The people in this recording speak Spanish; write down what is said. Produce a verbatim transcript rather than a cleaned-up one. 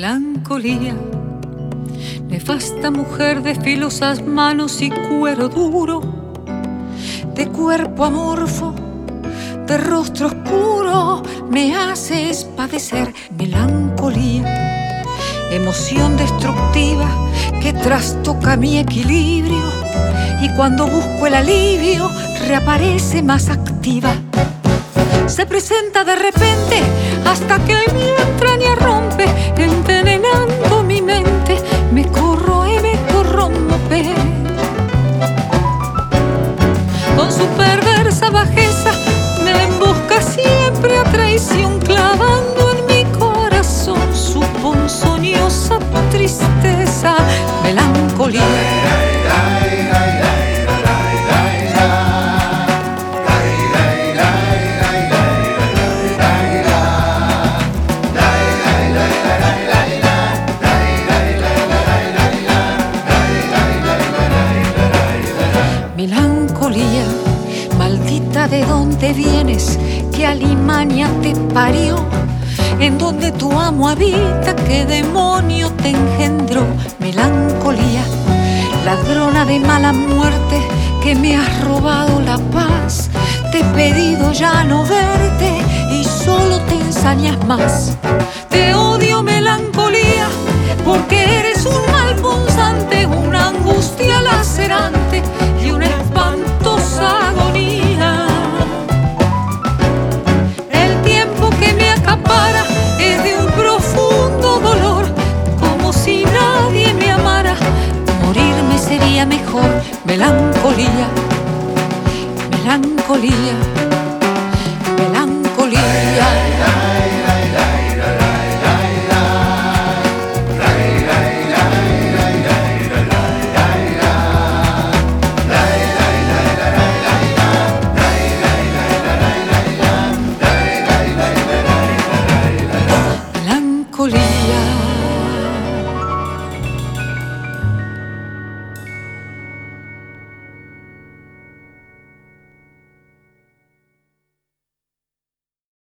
melancolía, nefasta mujer de filosas manos y cuero duro, de cuerpo amorfo, de rostro oscuro, me haces padecer melancolía, emoción destructiva que trastoca mi equilibrio y cuando busco el alivio reaparece más activa. Se presenta de repente hasta que mi entraña rompe, envenenando mi mente, me corroe, me corrompe. Con su perversa bajeza me embosca siempre a traición, clavando en mi corazón su ponzoñosa tristeza, melancolía. Melancolía, maldita de dónde vienes, que alimaña te parió, en donde tu amo habita, qué demonio te engendró. Melancolía, ladrona de mala muerte, que me has robado la paz, te he pedido ya no verte y solo te ensañas más. Te odio, melancolía, porque eres un mal punzante, una angustia lacerante y una espantosa agonía. El tiempo que me acapara es de un profundo dolor, como si nadie me amara, morirme sería mejor. Melancolía, melancolía, melancolía. Melancolía.